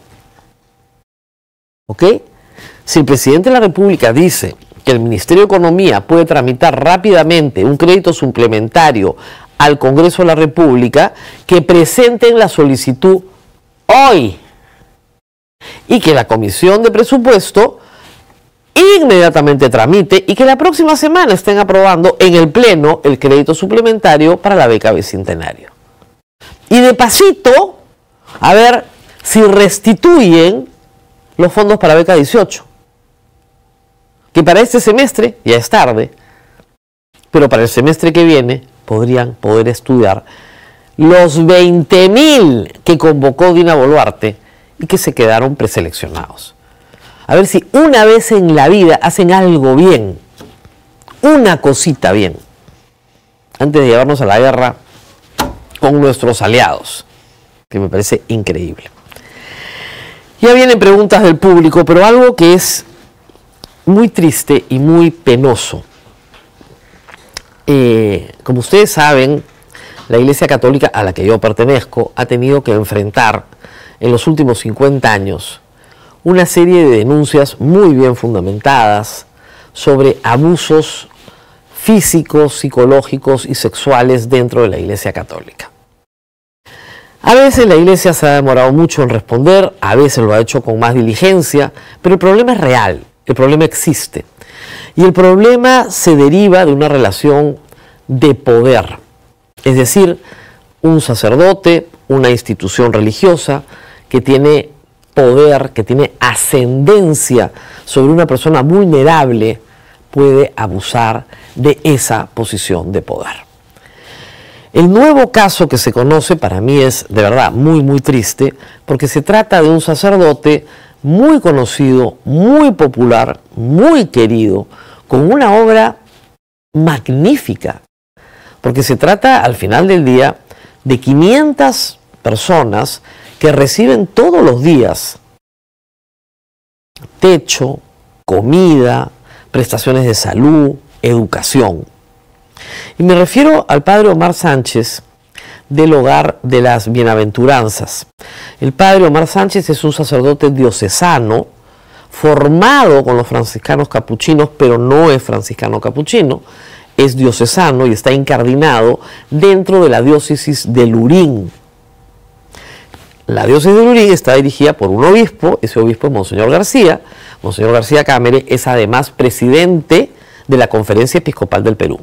¿Ok? Si el presidente de la República dice que el Ministerio de Economía puede tramitar rápidamente un crédito suplementario al Congreso de la República, que presenten la solicitud hoy y que la Comisión de Presupuesto inmediatamente tramite y que la próxima semana estén aprobando en el Pleno el crédito suplementario para la beca Bicentenario. Y de pasito, a ver si restituyen los fondos para beca dieciocho. Que para este semestre ya es tarde, pero para el semestre que viene podrían poder estudiar los veinte mil que convocó Dina Boluarte y que se quedaron preseleccionados. A ver si una vez en la vida hacen algo bien, una cosita bien, antes de llevarnos a la guerra con nuestros aliados, que me parece increíble. Ya vienen preguntas del público, pero algo que es muy triste y muy penoso. Eh, como ustedes saben, la Iglesia Católica a la que yo pertenezco ha tenido que enfrentar en los últimos cincuenta años una serie de denuncias muy bien fundamentadas sobre abusos físicos, psicológicos y sexuales dentro de la Iglesia Católica. A veces la Iglesia se ha demorado mucho en responder, a veces lo ha hecho con más diligencia, pero el problema es real, el problema existe. Y el problema se deriva de una relación de poder, es decir, un sacerdote, una institución religiosa, que tiene poder, que tiene ascendencia sobre una persona vulnerable, puede abusar de esa posición de poder. El nuevo caso que se conoce para mí es de verdad muy muy triste, porque se trata de un sacerdote muy conocido, muy popular, muy querido, con una obra magnífica, porque se trata al final del día de quinientas personas que reciben todos los días techo, comida, prestaciones de salud, educación. Y me refiero al padre Omar Sánchez del Hogar de las Bienaventuranzas. El padre Omar Sánchez es un sacerdote diocesano formado con los franciscanos capuchinos, pero no es franciscano capuchino, es diocesano y está incardinado dentro de la diócesis de Lurín. La diócesis de Lurín está dirigida por un obispo, ese obispo es Monseñor García. Monseñor García Cámere es además presidente de la Conferencia Episcopal del Perú.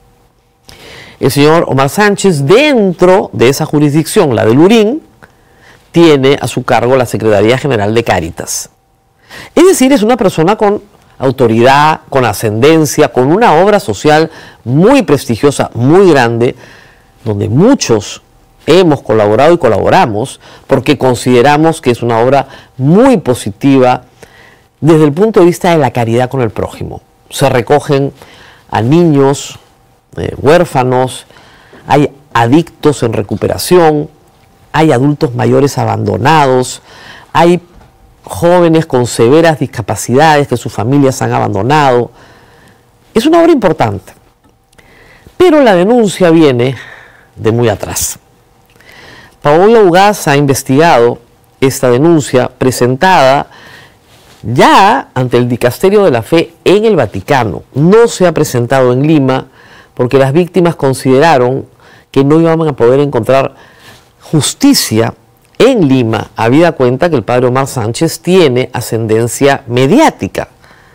El señor Omar Sánchez, dentro de esa jurisdicción, la de Lurín, tiene a su cargo la Secretaría General de Cáritas. Es decir, es una persona con autoridad, con ascendencia, con una obra social muy prestigiosa, muy grande, donde muchos hemos colaborado y colaboramos porque consideramos que es una obra muy positiva desde el punto de vista de la caridad con el prójimo. Se recogen a niños, eh, huérfanos, hay adictos en recuperación, hay adultos mayores abandonados, hay jóvenes con severas discapacidades que sus familias han abandonado. Es una obra importante, pero la denuncia viene de muy atrás. Paola Ugaz ha investigado esta denuncia presentada ya ante el Dicasterio de la Fe en el Vaticano. No se ha presentado en Lima porque las víctimas consideraron que no iban a poder encontrar justicia en Lima, habida cuenta que el padre Omar Sánchez tiene ascendencia mediática,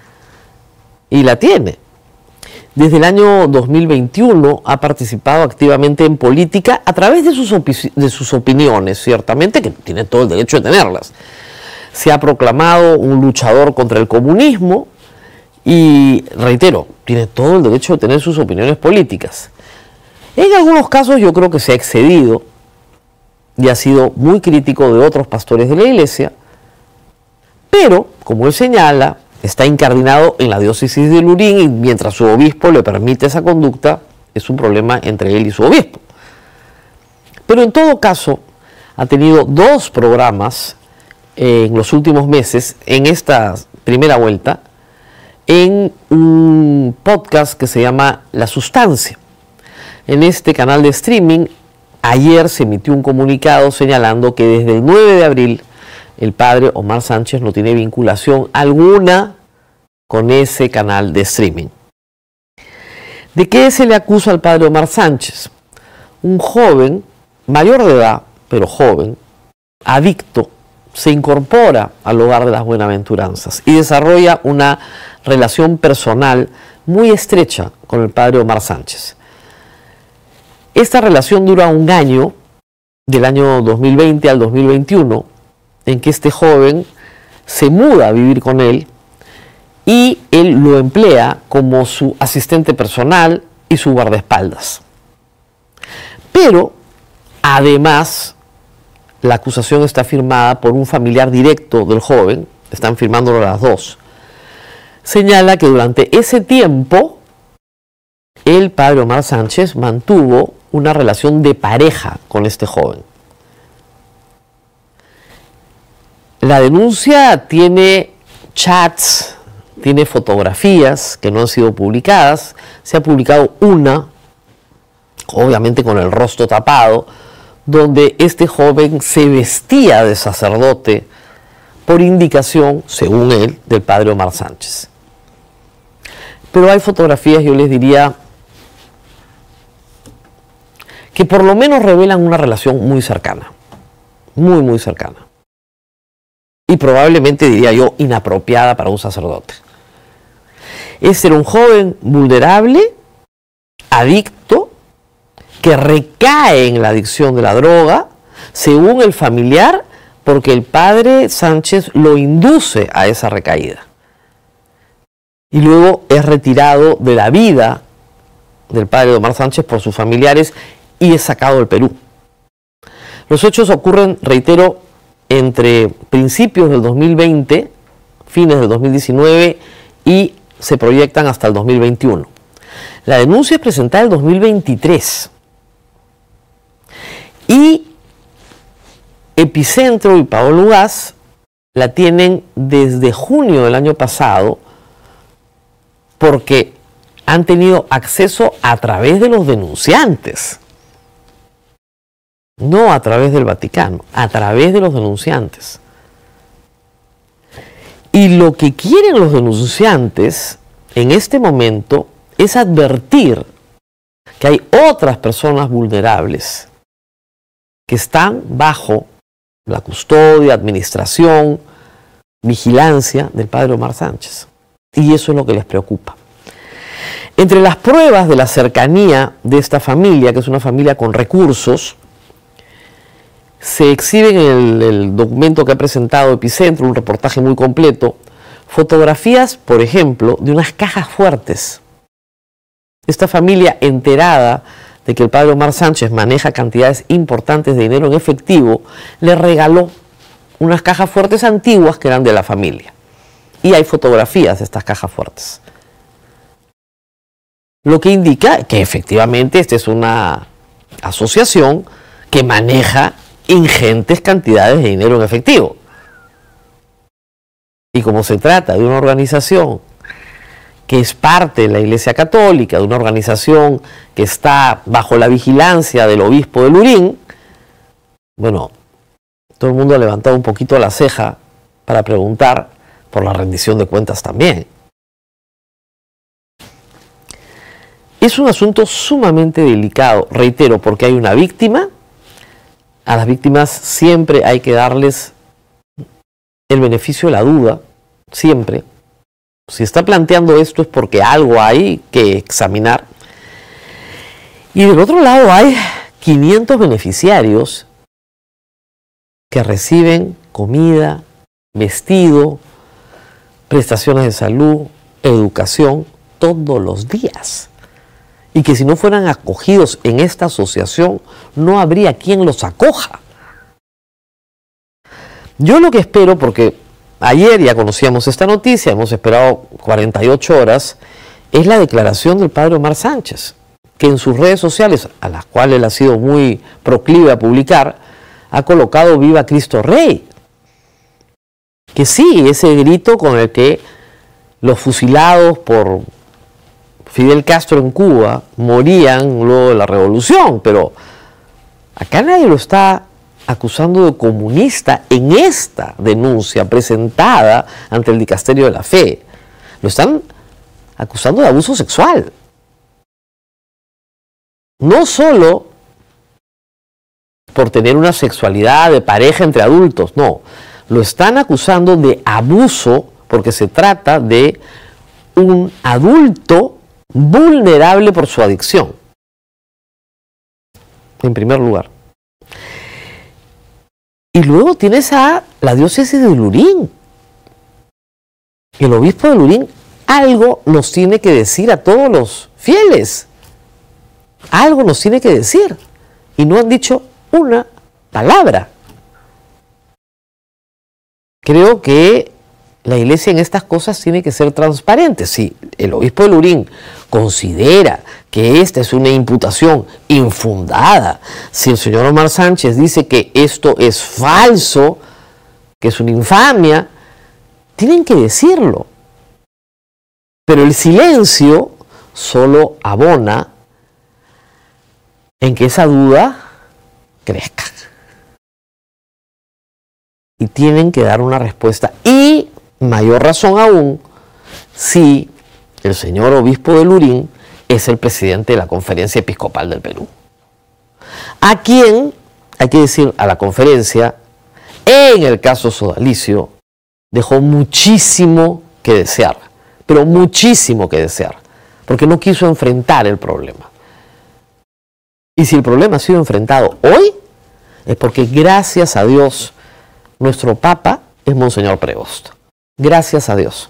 y la tiene. Desde el año dos mil veintiuno ha participado activamente en política a través de sus, de sus opiniones, ciertamente, que tiene todo el derecho de tenerlas. Se ha proclamado un luchador contra el comunismo y, reitero, tiene todo el derecho de tener sus opiniones políticas. En algunos casos yo creo que se ha excedido y ha sido muy crítico de otros pastores de la iglesia, pero, como él señala, está incardinado en la diócesis de Lurín y mientras su obispo le permite esa conducta, es un problema entre él y su obispo. Pero en todo caso, ha tenido dos programas en los últimos meses, en esta primera vuelta, en un podcast que se llama La Sustancia. En este canal de streaming, ayer se emitió un comunicado señalando que desde el nueve de abril el padre Omar Sánchez no tiene vinculación alguna con ese canal de streaming. ¿De qué se le acusa al padre Omar Sánchez? Un joven, mayor de edad, pero joven, adicto, se incorpora al Hogar de las Buenaventuranzas y desarrolla una relación personal muy estrecha con el padre Omar Sánchez. Esta relación dura un año, del año dos mil veinte al dos mil veintiuno, en que este joven se muda a vivir con él y él lo emplea como su asistente personal y su guardaespaldas. Pero, además, la acusación está firmada por un familiar directo del joven, están firmándolo las dos. Señala que durante ese tiempo el padre Omar Sánchez mantuvo una relación de pareja con este joven. La denuncia tiene chats, tiene fotografías que no han sido publicadas. Se ha publicado una, obviamente con el rostro tapado, donde este joven se vestía de sacerdote por indicación, según él, del padre Omar Sánchez. Pero hay fotografías, yo les diría, que por lo menos revelan una relación muy cercana, muy, muy cercana. Y probablemente, diría yo, inapropiada para un sacerdote. Este era un joven vulnerable, adicto, que recae en la adicción de la droga, según el familiar, porque el padre Sánchez lo induce a esa recaída. Y luego es retirado de la vida del padre de Omar Sánchez por sus familiares y es sacado del Perú. Los hechos ocurren, reitero, entre principios del dos mil veinte, fines del dos mil diecinueve y se proyectan hasta el dos mil veintiuno. La denuncia es presentada en el dos mil veintitrés. Y Epicentro y Paolo Ugaz la tienen desde junio del año pasado porque han tenido acceso a través de los denunciantes. No a través del Vaticano, a través de los denunciantes. Y lo que quieren los denunciantes en este momento es advertir que hay otras personas vulnerables que están bajo la custodia, administración, vigilancia del padre Omar Sánchez. Y eso es lo que les preocupa. Entre las pruebas de la cercanía de esta familia, que es una familia con recursos, se exhiben en el, el documento que ha presentado Epicentro, un reportaje muy completo, fotografías, por ejemplo, de unas cajas fuertes. Esta familia, enterada de que el padre Omar Sánchez maneja cantidades importantes de dinero en efectivo, le regaló unas cajas fuertes antiguas que eran de la familia. Y hay fotografías de estas cajas fuertes. Lo que indica que efectivamente esta es una asociación que maneja ingentes cantidades de dinero en efectivo. Y como se trata de una organización que es parte de la Iglesia Católica, de una organización que está bajo la vigilancia del obispo de Lurín, bueno, todo el mundo ha levantado un poquito la ceja para preguntar por la rendición de cuentas también. Es un asunto sumamente delicado, reitero, porque hay una víctima. A las víctimas siempre hay que darles el beneficio de la duda, siempre. Si está planteando esto es porque algo hay que examinar. Y del otro lado hay quinientos beneficiarios que reciben comida, vestido, prestaciones de salud, educación, todos los días. Y que si no fueran acogidos en esta asociación, no habría quien los acoja. Yo lo que espero, porque ayer ya conocíamos esta noticia, hemos esperado cuarenta y ocho horas, es la declaración del padre Omar Sánchez, que en sus redes sociales, a las cuales él ha sido muy proclive a publicar, ha colocado "Viva Cristo Rey". Que sí, ese grito con el que los fusilados por Fidel Castro en Cuba morían luego de la revolución, pero acá nadie lo está acusando de comunista en esta denuncia presentada ante el Dicasterio de la Fe. Lo están acusando de abuso sexual. No solo por tener una sexualidad de pareja entre adultos, no. Lo están acusando de abuso porque se trata de un adulto vulnerable por su adicción, en primer lugar. Y luego tienes a la diócesis de Lurín. El obispo de Lurín algo nos tiene que decir a todos los fieles. Algo nos tiene que decir. Y no han dicho una palabra. Creo que la iglesia en estas cosas tiene que ser transparente. Si el obispo de Lurín considera que esta es una imputación infundada, si el señor Omar Sánchez dice que esto es falso, que es una infamia, tienen que decirlo. Pero el silencio solo abona en que esa duda crezca. Y tienen que dar una respuesta. Y mayor razón aún si el señor obispo de Lurín es el presidente de la Conferencia Episcopal del Perú, a quien, hay que decir, a la conferencia, en el caso sodalicio, dejó muchísimo que desear, pero muchísimo que desear, porque no quiso enfrentar el problema. Y si el problema ha sido enfrentado hoy, es porque gracias a Dios nuestro Papa es Monseñor Prevost. Gracias a Dios.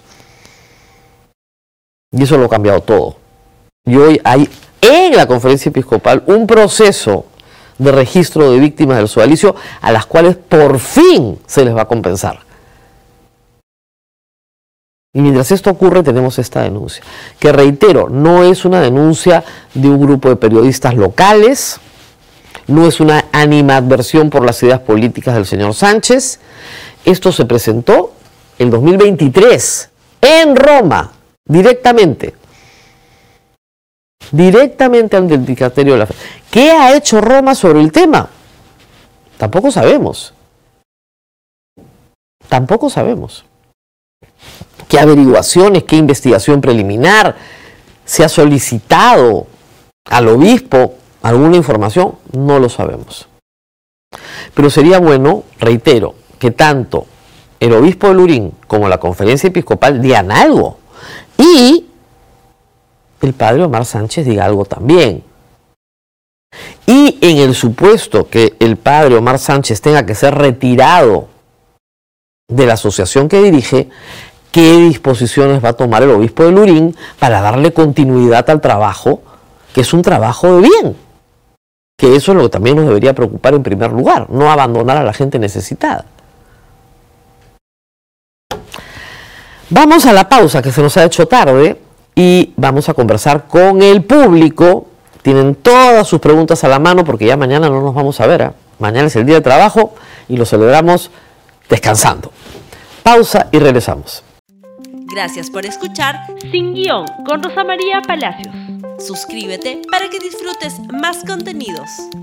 Y eso lo ha cambiado todo. Y hoy hay en la Conferencia Episcopal un proceso de registro de víctimas del sodalicio a las cuales por fin se les va a compensar. Y mientras esto ocurre tenemos esta denuncia, que reitero, no es una denuncia de un grupo de periodistas locales, no es una animadversión por las ideas políticas del señor Sánchez. Esto se presentó en dos mil veintitrés en Roma, directamente. Directamente ante el Vicario de la Fe. ¿Qué ha hecho Roma sobre el tema? Tampoco sabemos. Tampoco sabemos. ¿Qué averiguaciones, qué investigación preliminar se ha solicitado al obispo? ¿Alguna información? No lo sabemos. Pero sería bueno, reitero, que tanto el obispo de Lurín como la Conferencia Episcopal digan algo. Y el padre Omar Sánchez diga algo también. Y en el supuesto que el padre Omar Sánchez tenga que ser retirado de la asociación que dirige, ¿qué disposiciones va a tomar el obispo de Lurín para darle continuidad al trabajo, que es un trabajo de bien? Que eso es lo que también nos debería preocupar en primer lugar, no abandonar a la gente necesitada. Vamos a la pausa, que se nos ha hecho tarde, y vamos a conversar con el público. Tienen todas sus preguntas a la mano porque ya mañana no nos vamos a ver, ¿eh? Mañana es el día de trabajo y lo celebramos descansando. Pausa y regresamos. Gracias por escuchar Sin Guión con Rosa María Palacios. Suscríbete para que disfrutes más contenidos.